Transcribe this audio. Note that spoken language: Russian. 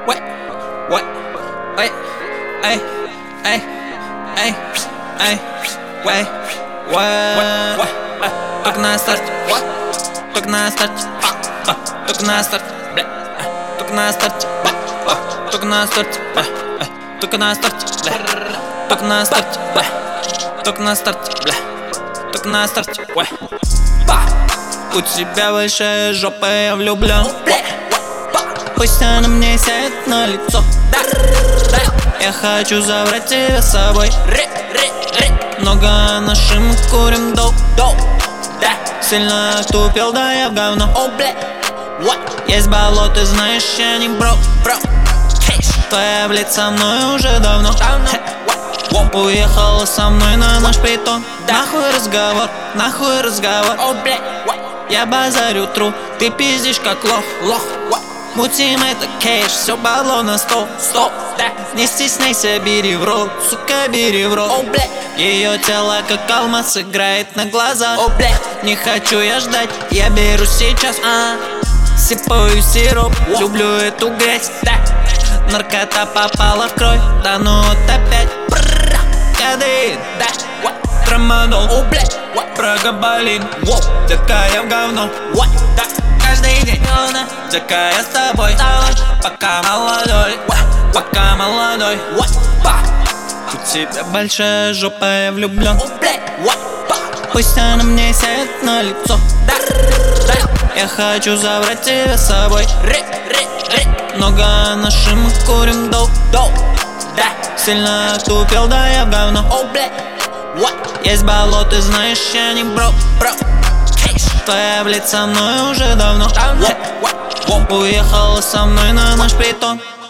What? What? Эй, эй, эй, эй, эй, эй, what? Только на старте, только на старте, только на старте, бля, только на старте, только на старте, только на старте, бля, только на старте, бля, только на старте, бля, только на старте, у тебя большая жопа, я влюблен. Пусть она мне сядет на лицо. Я хочу забрать тебя с собой. Много нашим курим доп. Сильно отупел, да я в говно. Есть болото, знаешь, я не бро. Твоя блядь со мной уже давно. Уехала со мной на наш притон. Нахуй разговор, нахуй разговор. Я базарю тру, ты пиздишь как лох. Мутим это кэш, все бабло на стол. Не стесняйся, бери в рот, сука, бери в рот. Ее тело как алмаз играет на глаза. Не хочу я ждать, я беру сейчас. Сипаю сироп, люблю эту грязь. Наркота попала в кровь, да ну вот опять. Кадеин, трамадол, прогабалин. Детка, я в говно. Каждый день, детка, я с тобой. Пока молодой, пока молодой. У тебя большая жопа, я влюблен. Пусть она мне сядет на лицо. Я хочу забрать тебя с собой. Много нашим курим доп. Сильно отупел, да я в говно. Есть болото, знаешь, я не бро. Твоя блядь со мной уже давно. Уехала со мной на наш притон.